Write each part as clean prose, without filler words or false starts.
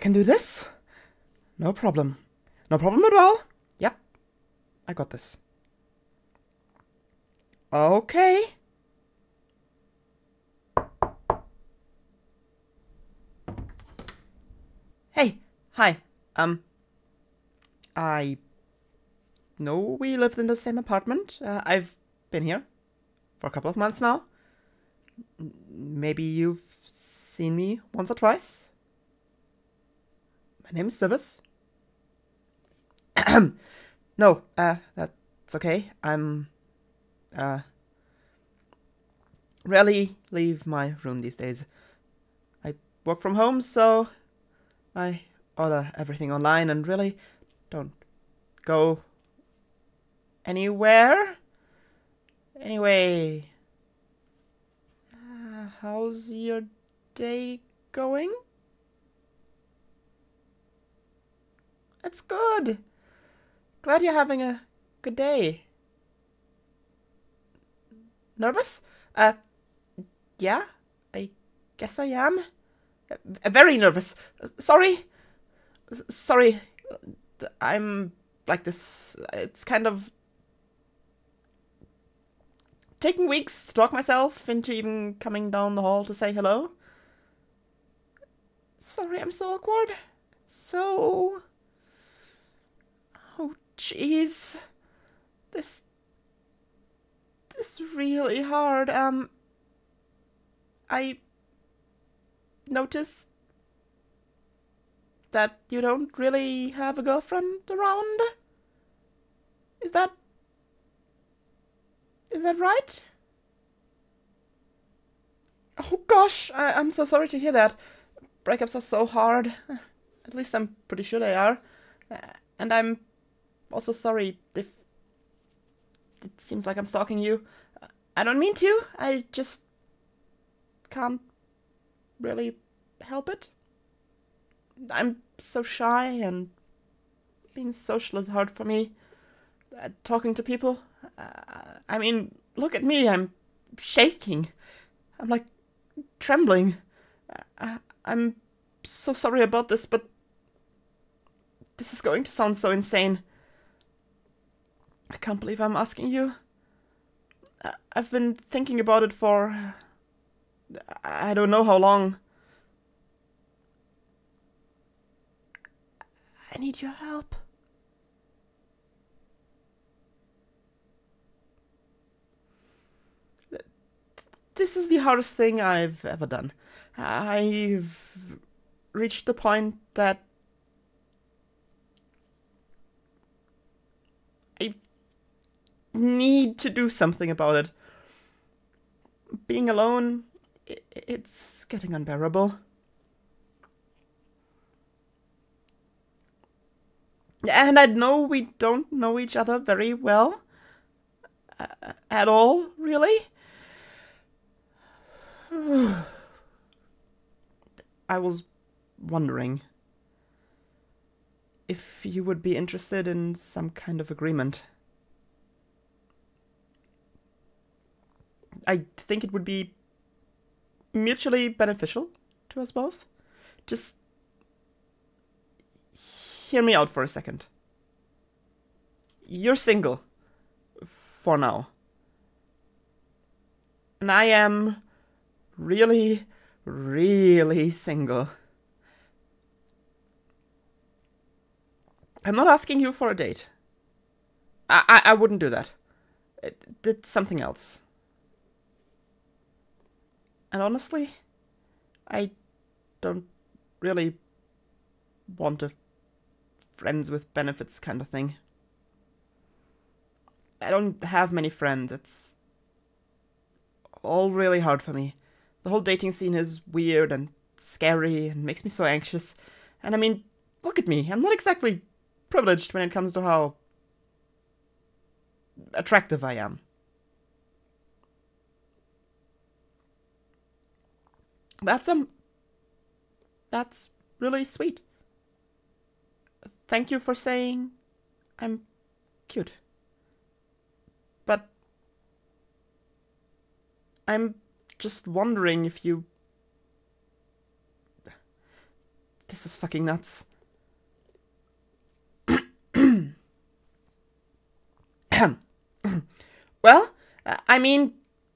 can do this. No problem. No problem at all. Yep, I got this. Okay. Hey, hi. I know we lived in the same apartment. I've been here for a couple of months now. Maybe you've seen me once or twice. My name is Civis. No, that's okay. I'm, rarely leave my room these days. I work from home, so I order everything online and really don't go anywhere. Anyway, how's your day going? It's good. Glad you're having a good day. Nervous? Yeah, I guess I am. Very nervous. Sorry. Sorry. I'm like this. It's kind of taking weeks to talk myself into even coming down the hall to say hello. Sorry, I'm so awkward. So. Oh, jeez. This really hard. I noticed that you don't really have a girlfriend around. Is that right? Oh gosh, I'm so sorry to hear that. Breakups are so hard. At least I'm pretty sure they are. And I'm also sorry if it seems like I'm stalking you. I don't mean to. I just can't really help it. I'm so shy, and being social is hard for me. Talking to people. I mean, look at me. I'm shaking. I'm like trembling. I'm so sorry about this, but this is going to sound so insane. I can't believe I'm asking you. I've been thinking about it for I don't know how long. I need your help. This is the hardest thing I've ever done. I've reached the point that I need to do something about it. Being alone, it's getting unbearable. And I know we don't know each other very well. At all, really. I was wondering if you would be interested in some kind of agreement. I think it would be mutually beneficial to us both. Just hear me out for a second. You're single. For now. And I am really, really single. I'm not asking you for a date. I wouldn't do that. It did something else. And honestly, I don't really want a friends with benefits kind of thing. I don't have many friends. It's all really hard for me. The whole dating scene is weird and scary and makes me so anxious. And I mean, look at me. I'm not exactly privileged when it comes to how attractive I am. That's that's really sweet. Thank you for saying I'm cute. But I'm just wondering if you This is fucking nuts. Well, I mean...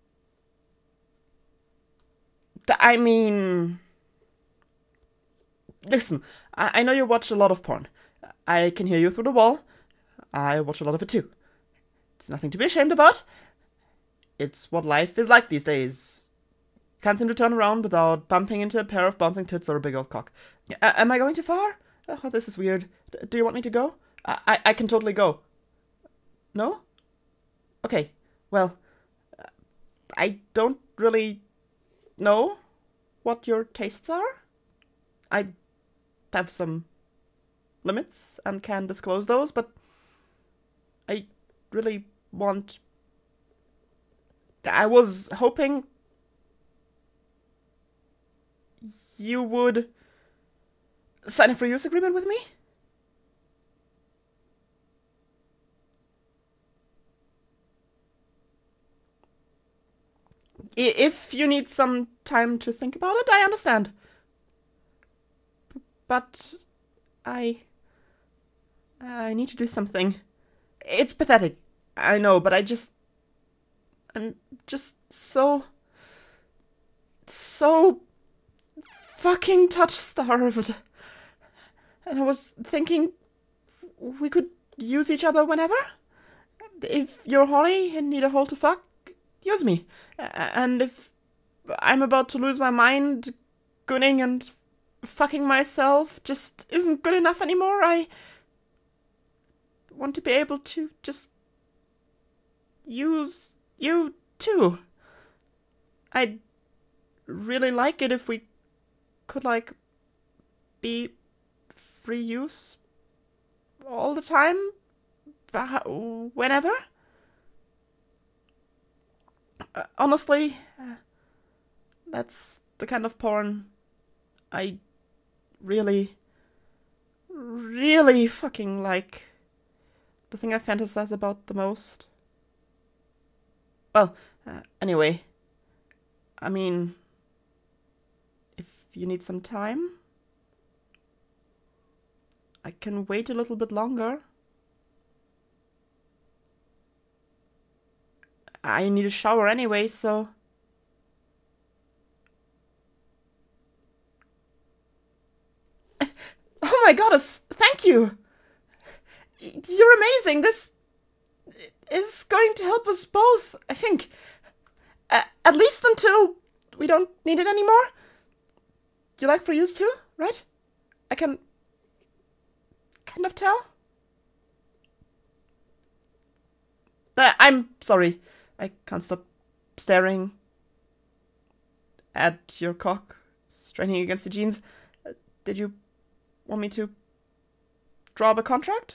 Listen, I know you watch a lot of porn. I can hear you through the wall. I watch a lot of it too. It's nothing to be ashamed about. It's what life is like these days. Can't seem to turn around without bumping into a pair of bouncing tits or a big old cock. Am I going too far? Oh, this is weird. Do you want me to go? I can totally go. No? Okay, well, I don't really know what your tastes are. I have some limits and can disclose those, but I really want... I was hoping you would sign a free use agreement with me? If you need some time to think about it, I understand. But I need to do something. It's pathetic, I know, but I'm just so fucking touch-starved. And I was thinking we could use each other whenever. If you're horny and need a hole to fuck, use me. And if I'm about to lose my mind, gooning and fucking myself just isn't good enough anymore, I want to be able to just use you too. I'd really like it if we could, like, be free use all the time, whenever. Honestly, that's the kind of porn I really fucking like. The thing I fantasize about the most. Well, anyway, I mean, if you need some time, I can wait a little bit longer. I need a shower anyway, so... Oh my goddess, thank you! You're amazing! This is going to help us both, I think. At least until we don't need it anymore. You like free use too, right? I can kind of tell. I'm sorry. I can't stop staring at your cock, straining against your jeans. Did you want me to draw up a contract?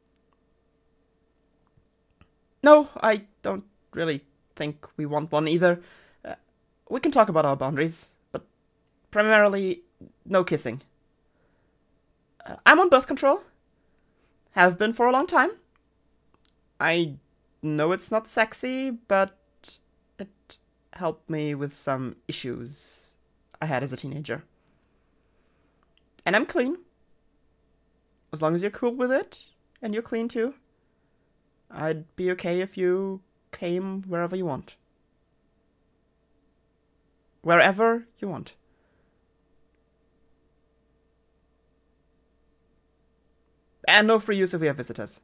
No, I don't really think we want one either. We can talk about our boundaries, but primarily no kissing. I'm on birth control. Have been for a long time. I know it's not sexy, but it helped me with some issues I had as a teenager. And I'm clean. As long as you're cool with it, and you're clean too. I'd be okay if you came wherever you want. Wherever you want. And no free use if we have visitors.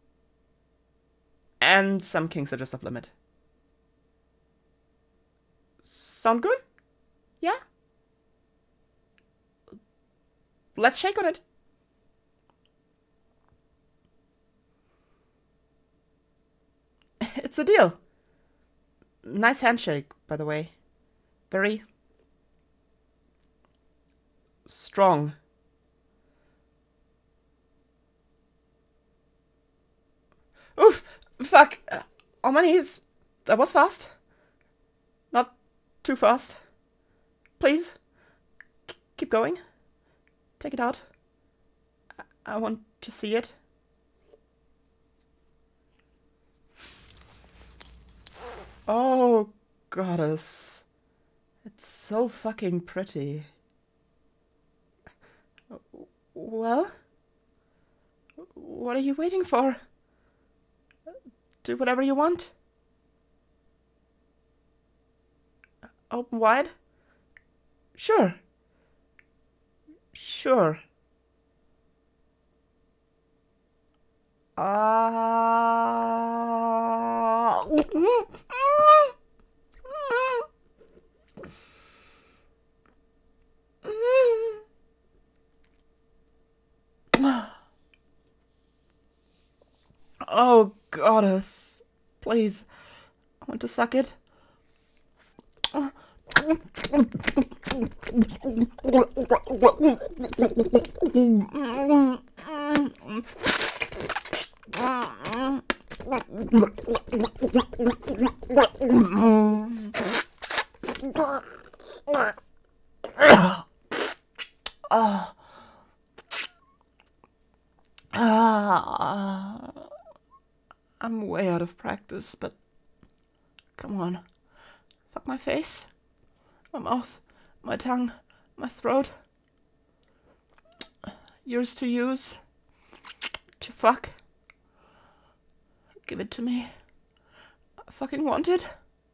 And some kinks are just off limit. Sound good? Yeah? Let's shake on it. It's a deal. Nice handshake, by the way. Very strong. Oof! Fuck! On my knees. That was fast. Not too fast. Please. Keep going. Take it out. I want to see it. Oh, goddess. It's so fucking pretty. Well? What are you waiting for? Do whatever you want. Open wide? Sure. Sure. Oh, goddess. Please. I want to suck it. I'm way out of practice, but come on. Fuck my face, my mouth, my tongue, my throat. Yours to use, to fuck. Give it to me. I fucking want it.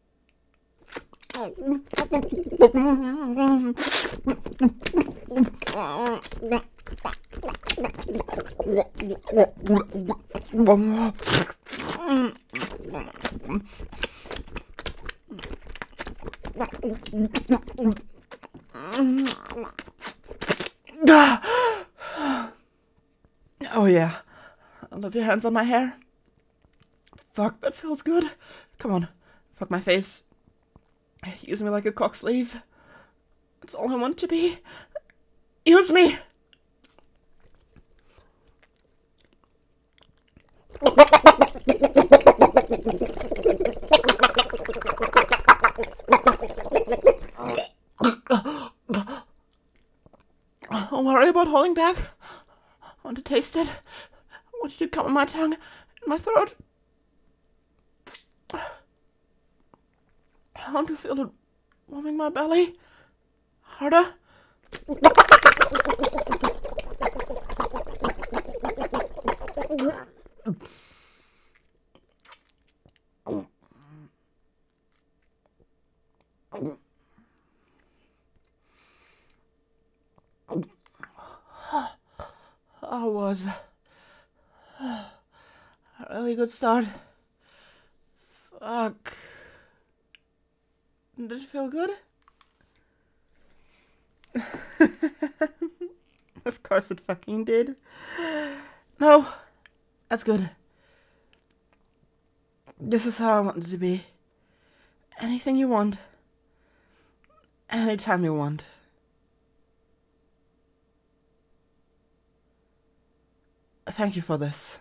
Oh yeah, I love your hands on my hair. Fuck, that feels good. Come on, fuck my face. Use me like a cock sleeve. That's all I want to be. Use me! Don't worry about holding back. I want to taste it. I want you to come in my tongue, in my throat. I want to feel it warming my belly. Harder. That was a really good start. Fuck. Did it feel good? Of course it fucking did. No, that's good. This is how I want it to be. Anything you want. Anytime you want. Thank you for this.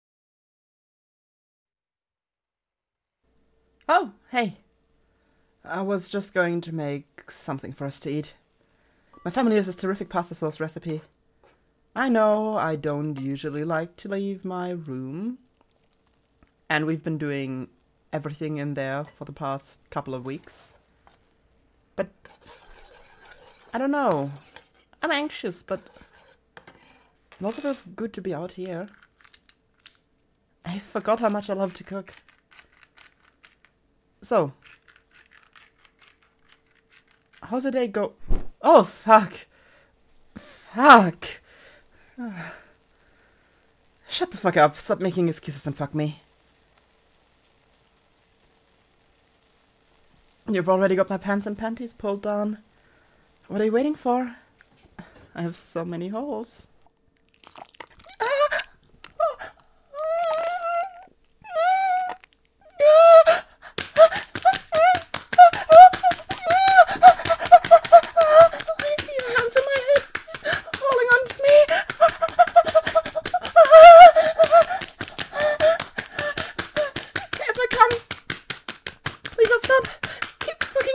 Oh, hey. I was just going to make something for us to eat. My family has this terrific pasta sauce recipe. I know I don't usually like to leave my room. And we've been doing everything in there for the past couple of weeks. But I don't know. I'm anxious, but it also feels good to be out here. I forgot how much I love to cook. So, how's the day go? Oh, fuck. Fuck. Shut the fuck up. Stop making excuses and fuck me. You've already got my pants and panties pulled down. What are you waiting for? I have so many holes.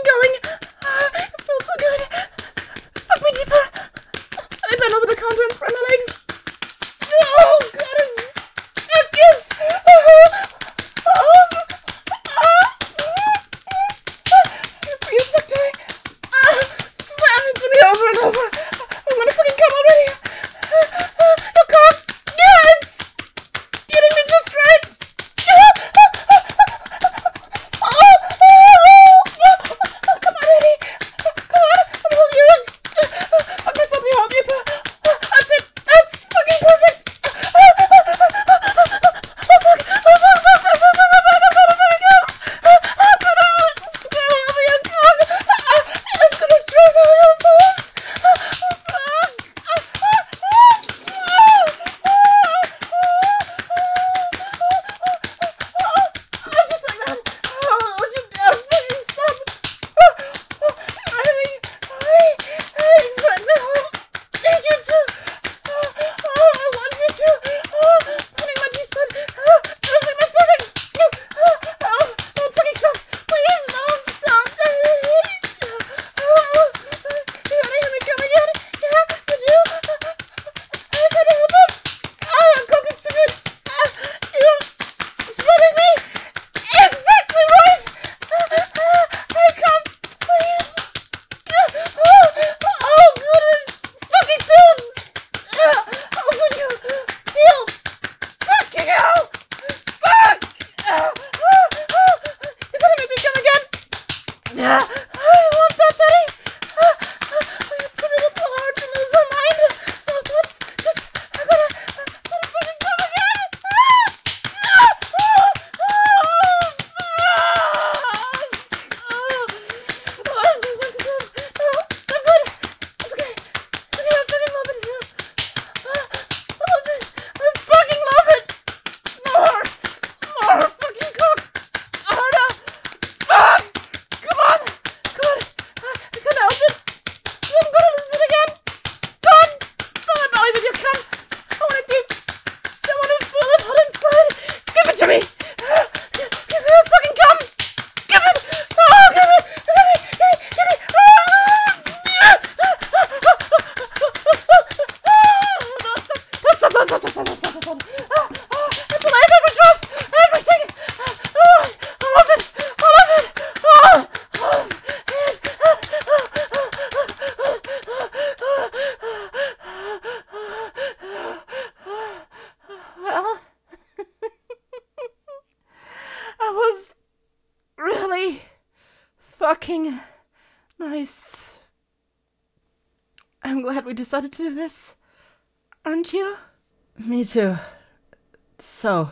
Over the counter and spread fucking nice. I'm glad we decided to do this. Aren't you? Me too. So,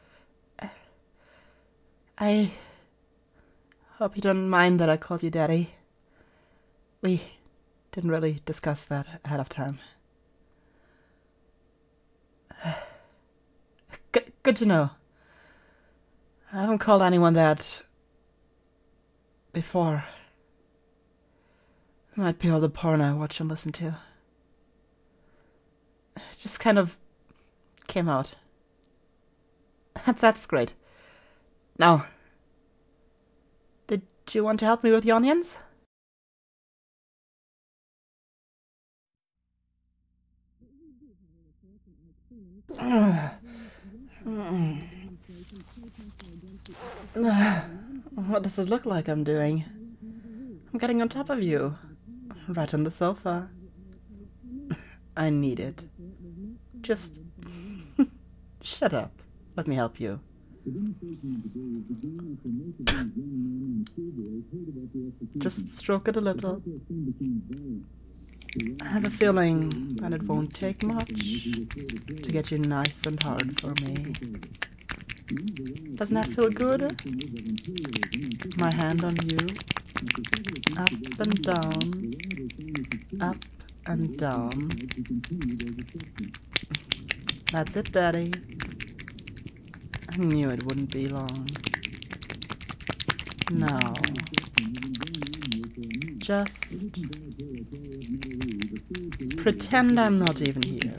I hope you don't mind that I called you Daddy. We didn't really discuss that ahead of time. Good to know. I haven't called anyone that before. It might be all the porn I watch and listen to. It just kind of came out. That's great. Now, did you want to help me with the onions? What does it look like I'm doing? I'm getting on top of you. Right on the sofa. I need it. Just shut up. Let me help you. Just stroke it a little. I have a feeling that it won't take much to get you nice and hard for me. Doesn't that feel good? My hand on you. Up and down. Up and down. That's it, Daddy. I knew it wouldn't be long. Now, just pretend I'm not even here.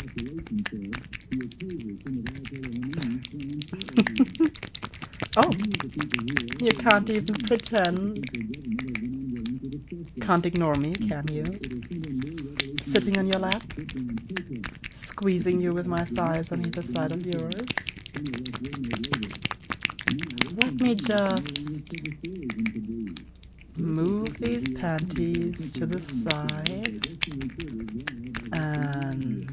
Oh, you can't even pretend. Can't ignore me, can you? Sitting on your lap, squeezing you with my thighs on either side of yours. Let me just move these panties to the side and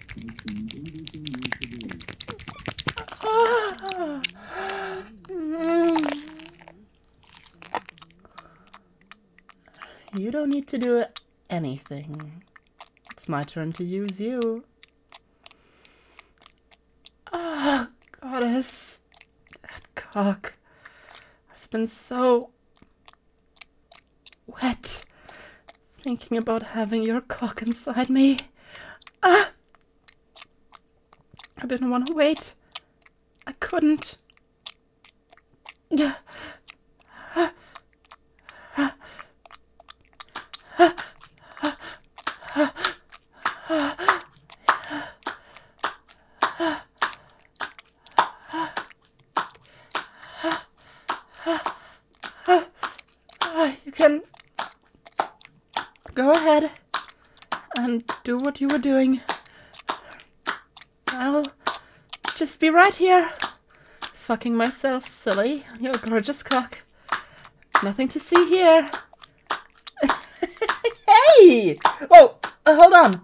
you don't need to do anything. It's my turn to use you. Ah, goddess. That cock. I've been so wet thinking about having your cock inside me. Ah! I didn't want to wait. I couldn't. You can go ahead and do what you were doing. I'll just be right here, fucking myself silly on your gorgeous cock. Nothing to see here. Hey! Whoa, hold on.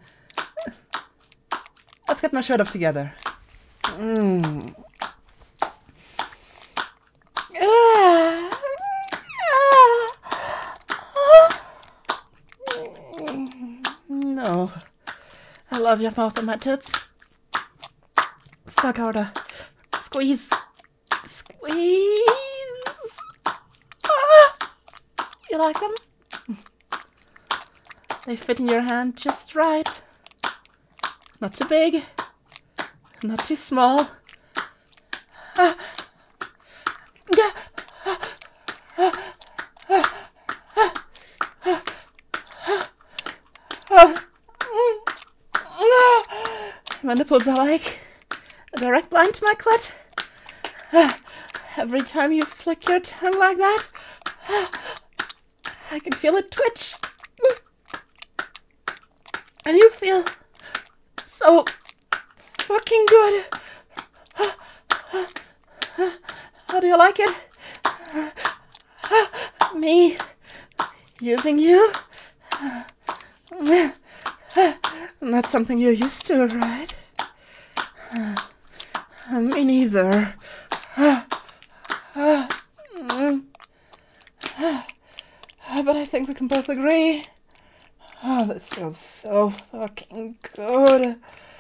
Let's get my shirt off together. No. I love your mouth and my tits. Suck harder. Squeeze. Squeeze. You like them? They fit in your hand just right. Not too big. Not too small. My nipples are like a direct line to my clit. Every time you flick your tongue like that, I can feel it twitch. And you feel so fucking good. How do you like it? Me using you? Not something you're used to, right? Me neither. But I think we can both agree. Oh, this feels so fucking good.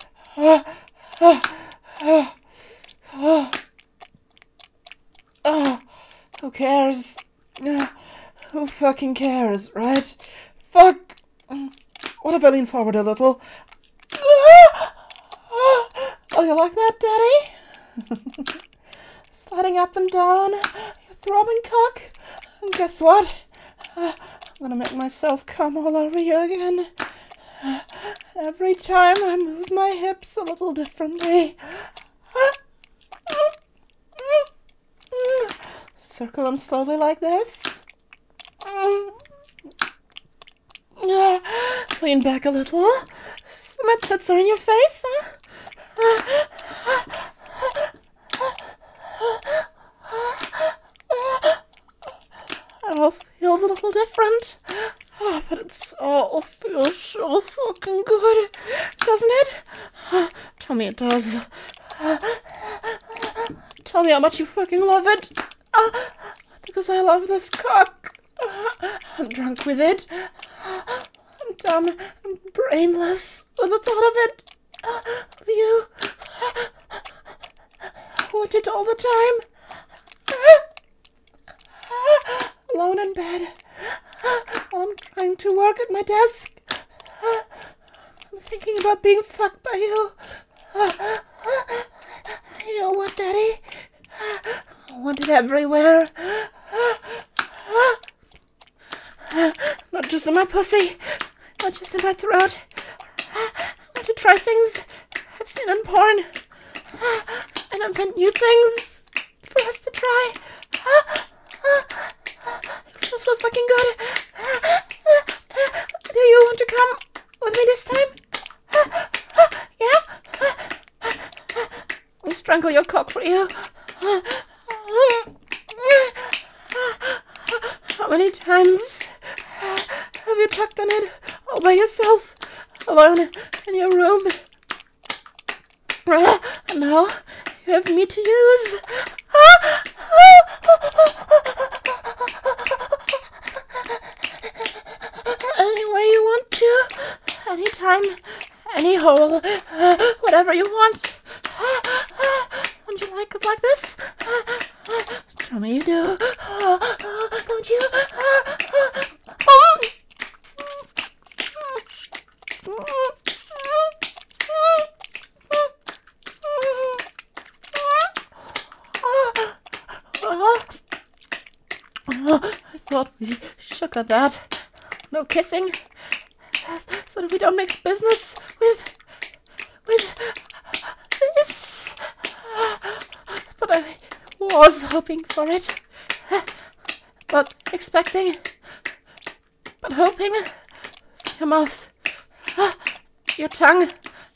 Who cares? Who fucking cares, right? Fuck! What if I lean forward a little? Oh, you like that, Daddy? Sliding up and down, your throbbing cock. And guess what? I'm gonna make myself come all over you again. Every time I move my hips a little differently. Circle them slowly like this. Lean back a little. So my tits are in your face. It all feels a little different. But it all feels so fucking good, doesn't it? Tell me it does. Tell me how much you fucking love it. Because I love this cock. I'm drunk with it. I'm dumb and brainless with the thought of it. Of you. I want it all the time. Alone in bed. While I'm trying to work at my desk. I'm thinking about being fucked by you. You know what, Daddy? I want it everywhere. Not just in my pussy. Not just in my throat. I want to try things I've seen in porn. And invent new things for us to try. It feels so fucking good. Do you want to come with me this time? Yeah? Let me strangle your cock for you. How many times have you tucked on it all by yourself, alone in your room? And now you have me to use. Any way you want to, anytime, any hole, whatever you want. Don't you like it like this? Tell me you do. Don't you? I thought we shook on that. No kissing. So that we don't mix business with this. But I was hoping for it. Not expecting. But hoping. Your mouth. Your tongue.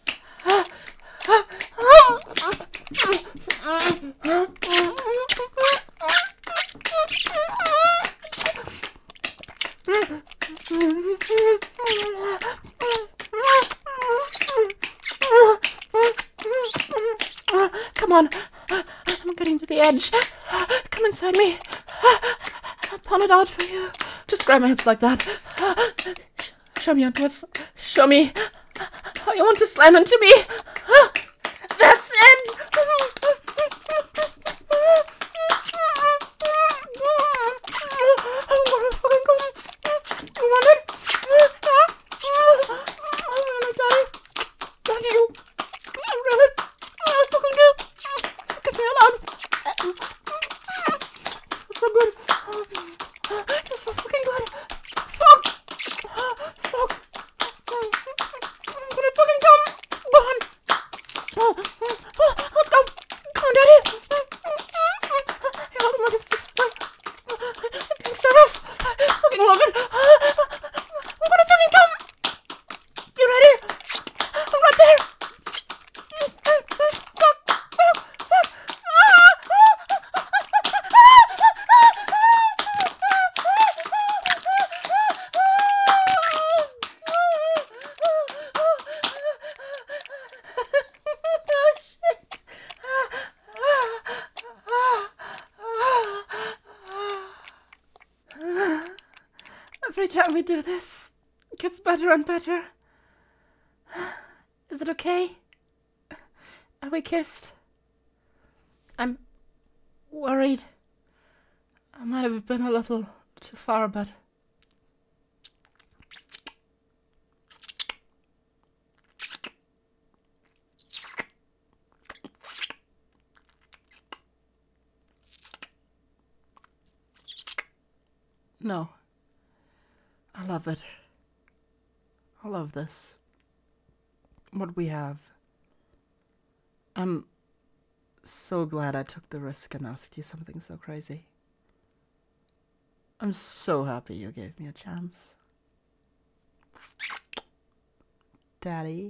Come on. I'm getting to the edge. Come inside me. I'll pound it out for you. Just grab my hips like that. Show me your twist. Show me how you want to slam into me. That's it. time we do this, it gets better and better. Is it okay? Are we kissed? I'm worried. I might have been a little too far, but... No. I love it. I love this. What we have. I'm so glad I took the risk and asked you something so crazy. I'm so happy you gave me a chance. Daddy.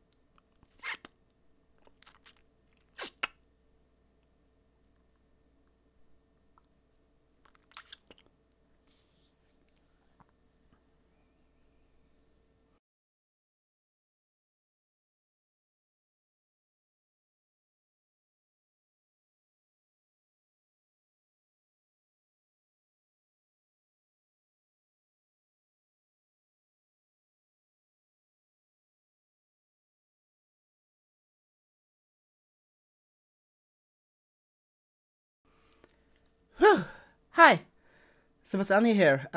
Whew. Hi. Silvasani here.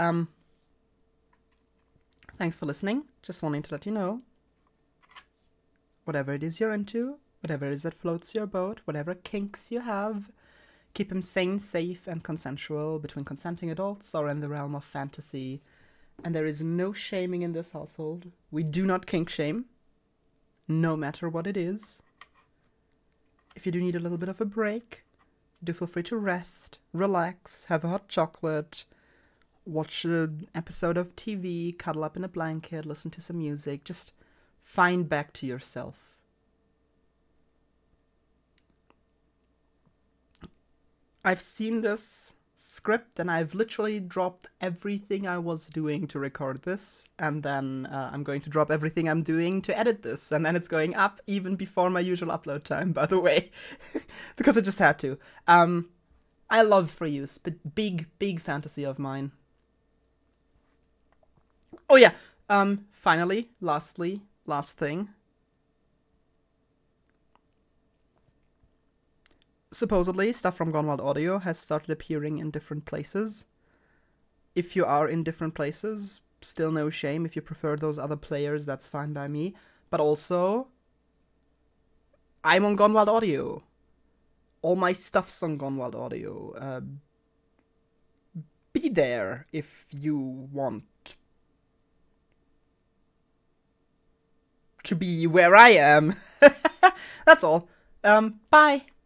Thanks for listening. Just wanting to let you know, whatever it is you're into, whatever it is that floats your boat, whatever kinks you have, keep them sane, safe, and consensual between consenting adults or in the realm of fantasy. And there is no shaming in this household. We do not kink shame, no matter what it is. If you do need a little bit of a break, do feel free to rest, relax, have a hot chocolate, watch an episode of TV, cuddle up in a blanket, listen to some music. Just find back to yourself. I've seen this script and I've literally dropped everything I was doing to record this, and then I'm going to drop everything I'm doing to edit this, and then it's going up even before my usual upload time, by the way, because I just had to. I love Free Use, but big fantasy of mine. Oh yeah, finally, last thing. Supposedly, stuff from Gone Wild Audio has started appearing in different places. If you are in different places, still no shame. If you prefer those other players, that's fine by me. But also, I'm on Gone Wild Audio. All my stuff's on Gone Wild Audio. Be there if you want to be where I am. That's all. Bye.